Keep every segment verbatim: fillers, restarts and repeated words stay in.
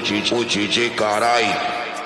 D J, o D J carai,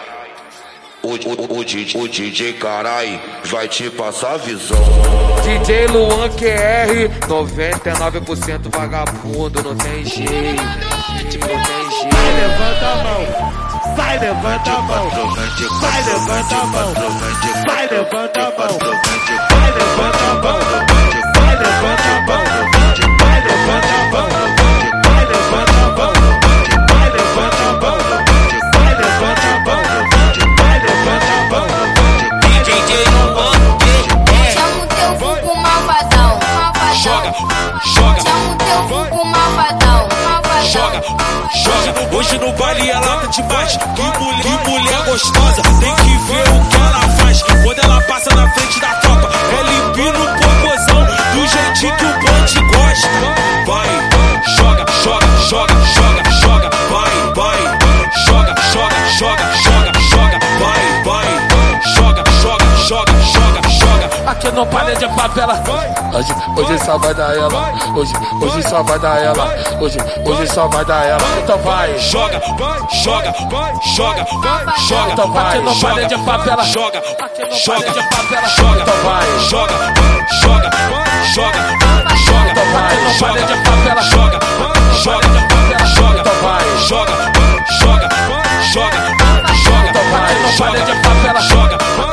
o, o, o, D J, o D J carai vai te passar a visão. D J Luan Q R, noventa e nove por cento vagabundo, não tem jeito, não tem jeito. Vai, levanta a mão, vai, levanta a mão, vai, levanta a mão, vai, levanta a mão, vai, levanta a mão, vai, levanta a mão, vai, levanta a mão, vai, levanta a mão, vai, levanta a mão, vai, levanta a mão, vai, levanta a mão. D J Luan Q R, chama o teu vulgo malvadão, joga, joga, chama o teu vulgo malvadão, joga, joga. Hoje no baile ela tá demais. Que mulher, que mulher gostosa. Tem que ver o que ela faz. Quando ela passa na frente da tropa, ela empina o popozão do jeitinho que o bonde gosta. Vai, joga, joga, joga, joga, joga. Vai, vai, joga, joga, joga, joga, joga. Vai, vai, joga, joga, joga, joga, joga. Aqui no palha de favela. Hoje, hoje só vai dar ela. Hoje, hoje só vai dar ela. Hoje, hoje só vai dar ela. Então vai, joga, joga, joga, joga. então vai. Aqui no palha de favela. Joga, Joga de favela. joga, Então vai, joga, joga, joga, joga. então vai. Aqui no palha de favela. Joga, joga, joga, então vai. joga, joga, joga, joga. Então vai. Aqui no palha de favela. Joga,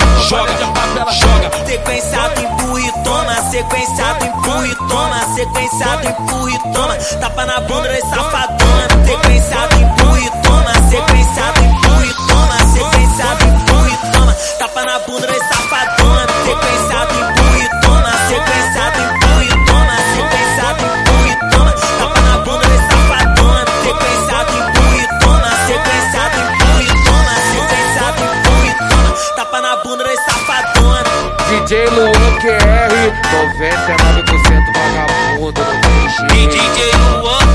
joga, joga. Sequenciado, empurra e toma. Sequenciado, empurra e toma. Sequenciado, empurra e toma. Tapa na bunda das safadona. Sequenciado, empurra e toma. Sequenciado, empurra e toma. Sequenciado, empurra e toma. Tapa na bunda das safadona. Sequenciado, empurra e toma. Sequenciado, empurra e toma. Sequenciado, empurra e toma. Tapa na bunda das safadona. Sequenciado, empurra e toma. Sequenciado, empurra e toma. Sequenciado, empurra e toma. Tapa na bunda das safadona. D J Luan Q R, noventa e nove por cento vagabundo, não tem jeito. D J Luan